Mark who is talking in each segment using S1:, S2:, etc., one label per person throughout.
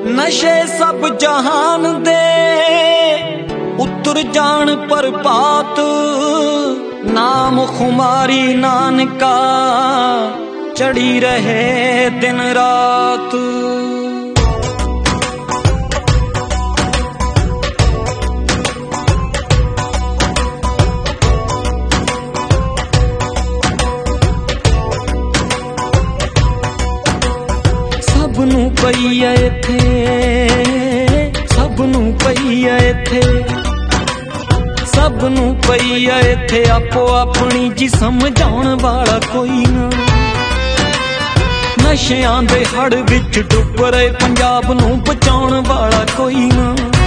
S1: नशे सब जहान दे उतर जान परपात, नाम खुमारी नानका चढ़ी रहे दिन रात। सबनू पई है इत्थे, सबनू पई है इत्थे, सबनू पई है इत्थे आपो अपनी जी समझाउण वाला कोई ना। नशियां दे हड़ विच डुब रहे पंजाब नू बचाउण वाला कोई ना।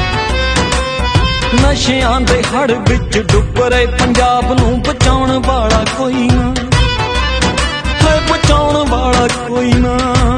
S1: नशियां दे हड़ विच डुब रहे पंजाब नू बचाउण वाला कोई ना, है बचाउण वाला कोई ना।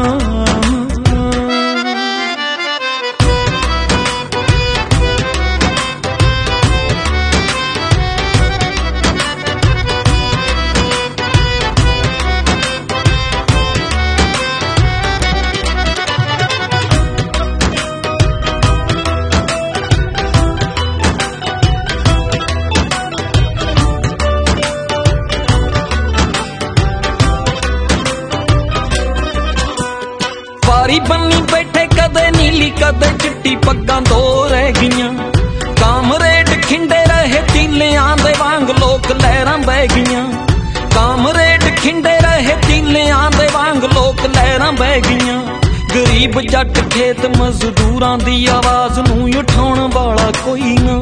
S1: वारी बन्नी बैठे कदे नीली कदे चिट्टी पग्गां दो रह गईयां। कामरेड खिंडे रहे तीलियां दे वांग लोक लहरां बह गईयां। कामरेड खिंडे रहे तीलियां दे वांग लोक लहरां बह गईयां। गरीब जट खेत मजदूरां दी आवाज नूं उठाउण वाला कोई ना।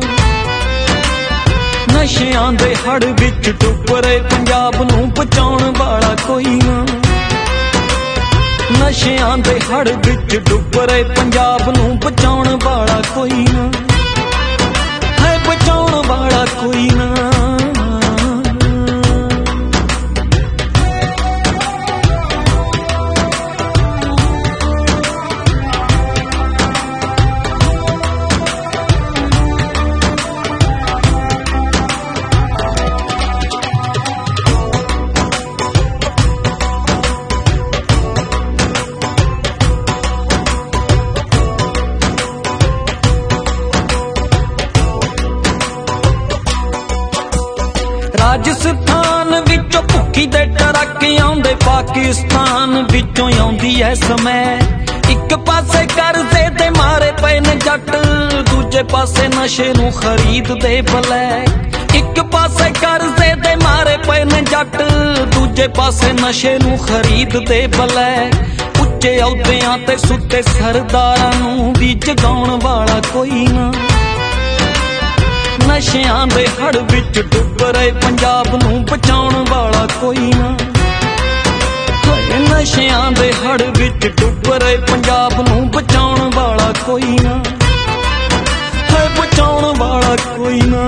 S1: नशियां दे हड़ विच डुब रहे पंजाब नूं बचाउण वाला कोई ना। नशियां दे हड़ विच डुब रहे पंजाब नूं बचाउण वाला कोई ना, है बचाउण वाला कोई ना। राजस्थान विचों भुक्खी दे ट्रक आउंदे, पाकिस्तान विचों आउंदी है समय। एक पासे करजे दे मारे पए ने जट, दूजे पासे नशे नूं खरीद दे ब्लैक। एक पासे करजे दे मारे पए ने जट, दूजे पासे नशे नूं खरीद दे ब्लैक। उच्चे अहुदियां ते सुते सरदारां नूं भी जगाउण वाला कोई ना। नशियां दे हड़ विच डुब रहे पंजाब नूं बचाउण वाला कोई ना। नशियां दे हड़ विच डुब रहे पंजाब नूं बचाउण वाला कोई ना, है बचाउण वाला कोई ना।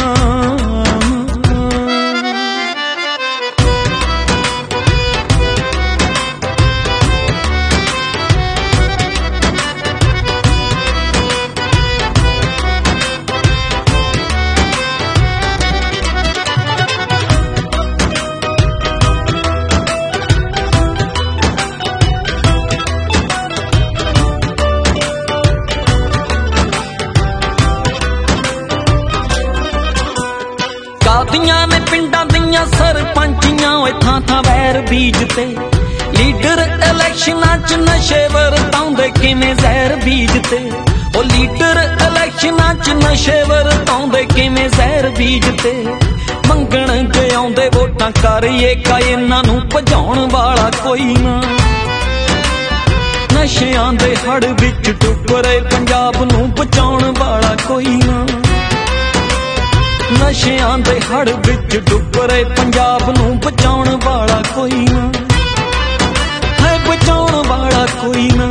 S1: कादियां ने पिंडां दियां सरपंचियां थां थां वैर बीजते। लीडर इलैक्शनां च नशे वरताउंदे किवें जहर बीजते। ओ लीडर इलैक्शनां च नशे वरताउंदे किवें जहर बीजते। मंगण जे आउंदे वोटां करिए का इन्हां नूं भजाउण वाला कोई ना। नशियां दे हड़ विच डुब रहे पंजाब नूं बचाउण वाला कोई ना। नशियां दे हड़ विच डुब रहे पंजाब नूं बचाउण वाला कोई ना, है बचाउण वाला कोई ना।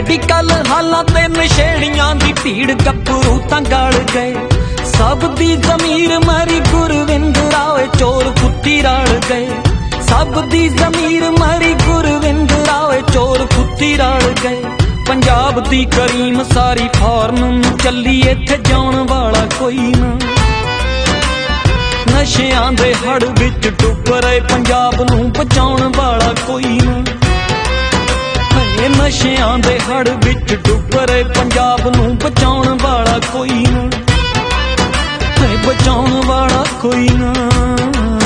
S1: ਮੈਡੀਕਲ ਹਾਲਾਂ ਤੇ ਨਸ਼ੇੜੀਆਂ ਦੀ ਭੀੜ, ਗੱਭਰੂ ਤਾਂ ਗਲ ਗਏ। ਸਭ ਦੀ ਜ਼ਮੀਰ ਮਰੀ, ਗੁਰਵਿੰਦ ਰਾਏ ਚੋਰ ਕੁੱਤੀ ਰਲ ਗਏ। ਸਭ ਦੀ ਜ਼ਮੀਰ ਮਰੀ, ਗੁਰਵਿੰਦ ਰਾਏ ਚੋਰ ਕੁੱਤੀ ਰਲ ਗਏ। ਪੰਜਾਬ ਦੀ ਕਰੀਮ ਸਾਰੀ ਫੌਰਨ ਨੂੰ ਚੱਲੀ, ਇੱਥੇ ਜਾਣ ਵਾਲਾ ਕੋਈ ਨਾ। ਨਸ਼ਿਆਂ ਦੇ ਹੜ ਵਿੱਚ ਡੁੱਬ ਰਹੇ ਪੰਜਾਬ ਨੂੰ ਬਚਾਉਣ ਵਾਲਾ ਕੋਈ ਨਾ। ਨਸ਼ਿਆਂ ਦੇ ਹੜ ਵਿੱਚ ਡੁੱਬ ਰਹੇ ਪੰਜਾਬ ਨੂੰ ਬਚਾਉਣ ਵਾਲਾ ਕੋਈ ਨਾ, ਬਚਾਉਣ ਵਾਲਾ ਕੋਈ ਨਾ।